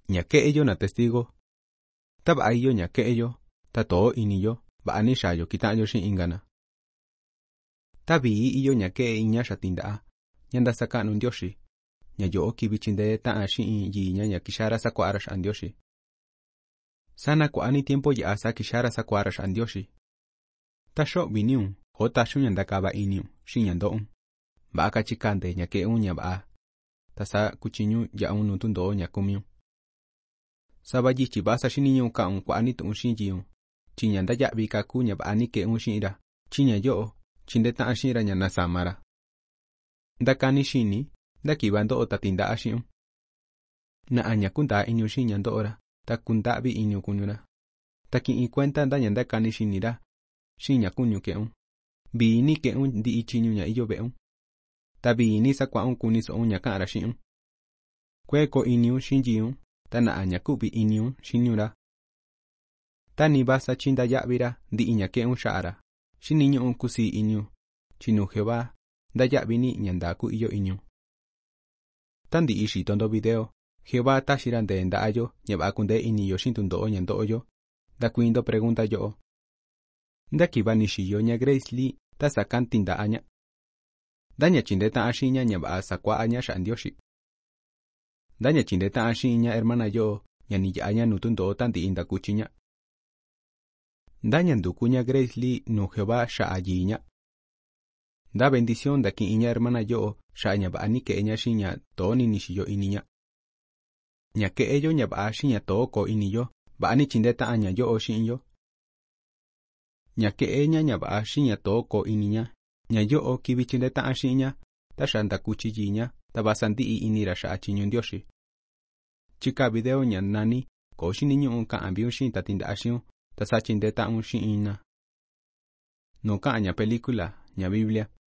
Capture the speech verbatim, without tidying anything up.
Nhà ke'yo na testigo. Ta ba'yo nhà ke'yo, ta to iniyo, ba'ani xayo kita'yo xin ingana. Ta bii iyo nhà ke'e iña xatinda'a, ñanda saka'nu Ndioxi. Nhà yo'o kivichinde ta'a xi'in yiña ña kixara sakua'ara xa'a Ndioxi. Sana kua'ani tiempo ya'a sa kixara sakua'ara xa'a Ndioxi. Ta xo viniun, ho ta xu ñanda kava iniun, xin ña ndo'un. Ba'a kachikante ña ke'un ña ba'a. Ta sa kuchiñu ya'un nu tundo'o ña kumiun. Sava yichi basa xiniñu ka'un kua'ani tu'un xin yiun. Chi ñanda ya'vi kaku ña ba'ani ke'un xi'ira, chi ña yo'o, chinde ta'a xi'ira ña nasamara. Ndakani xini, ndakiva ndo'o ta tinda'a xi'un. Na'a ña kunda'a iniu xin ña ndo'ora, ta kunda'vi iniu kuñura. Ta ki'in cuenta nda ña ndakani xinira, xin ña kuñu ke'un. Viini ke'un ndi'i chiñu ña iyo ve'un. Ta viini sakua'un kuni so'un ña ka'ara xi'un. Kue ko iniu xin yiun, ta na'a ña ku'vi iniun xiñura. Ta ni basa chinda ya'vira ndi'i ña ke'un xa'ara, xiniñu'un kusi iniu, chinu Jehová, nda ya'vini ña ndaku iyo iniu. Ta ndi'i xitondo video, Jehová taxira nde nda'ayo ña ba'a kunde iniyo xin tundo'o ña ndo'oyo, nda kuindo pregunta yo'o. Nda kiva ni xiyo ña Grace Lee ta sakan tinda'a ña. Nda ña chinde ta'a xiña ña ba'a sakua'a ña xa'a Ndioxi. Nda ña chinde ta'a xiña hermana yo'o ña ni ya'a ña nu tundo'o ta ndi'i ndakuchi ña. Nda ña nduku ña Grace Lee nu Jehová xa'a yi ña. Nda bendición nda ki'in ña hermana yo'o xa'a ña ba'a ni ke'e ña xin ña to ni ni xiyo ini ña. Ña ke'e yo ña ba'a xin ña to ko ini yo, ba'a ni chinde ta'a ña yo'o xi'in yo. Ña ke'e ña ña ba'a xin ña to ko ini ña, ña yo'o kivi chinde ta'a xi'in ña, ta xa ndakuchi yi ña, ta basa ndi'i inira xa'a chiñu Ndioxi. Chika video ña nani, ko xiniñu'un ka'an viun xin ta tinda'a xi'un, ta sa chinde ta'un xi'in na. No ka'an ña película, ña Biblia.